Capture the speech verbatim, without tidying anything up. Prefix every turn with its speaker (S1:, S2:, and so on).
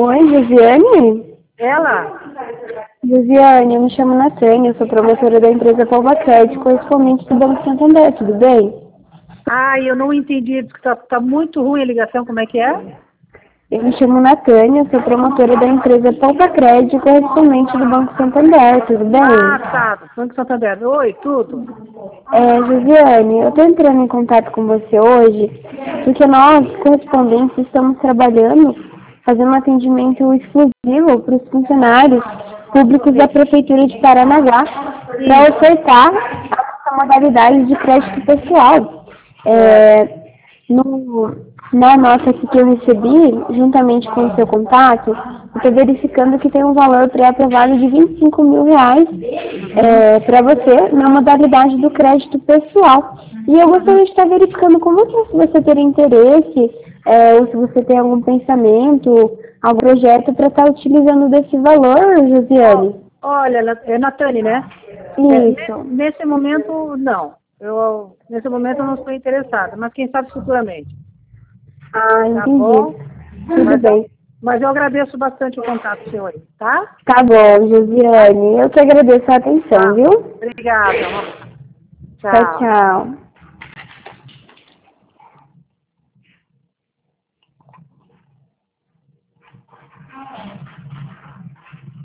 S1: Oi, Josiane?
S2: Ela?
S1: Josiane, eu me chamo Natânia, eu sou promotora da empresa Palva Crédito, correspondente do Banco Santander, tudo bem?
S2: Ai, eu não entendi, porque tá, tá muito ruim a ligação, como é que é?
S1: Eu me chamo Natânia, sou promotora da empresa Palva Crédito, correspondente do Banco Santander, tudo
S2: Ah,
S1: bem?
S2: tá, Banco Santander. Oi, tudo?
S1: É, Josiane, eu estou entrando em contato com você hoje, porque nós, correspondentes, estamos trabalhando, fazendo um atendimento exclusivo para os funcionários públicos da Prefeitura de Paranaguá, para
S2: Sim,
S1: ofertar a nossa modalidade de crédito pessoal.
S2: certo.
S1: É, no, na nota aqui que eu recebi, juntamente com o seu contato, eu estou verificando que tem um valor pré-aprovado de vinte e cinco mil reais
S2: Uhum,
S1: é, para você na modalidade do crédito pessoal. E eu
S2: uhum.
S1: gostaria de estar verificando com você se você teria interesse, é, ou se você tem algum pensamento, algum projeto para estar utilizando desse valor,
S2: Ó,
S1: Josiane.
S2: olha, Na- é Natane, né? É, ne-
S1: Isso.
S2: nesse momento, não. Eu, nesse momento eu não estou interessada, mas quem sabe futuramente.
S1: Ah,
S2: Tá
S1: entendi.
S2: bom?
S1: Tudo
S2: Mas eu,
S1: bem.
S2: mas eu agradeço bastante o contato seu aí, tá?
S1: Tá bom,
S2: Tá?
S1: Josiane. Eu que agradeço a atenção,
S2: Tá.
S1: viu?
S2: Obrigada.
S1: Tchau,
S2: Tchau.
S1: tchau.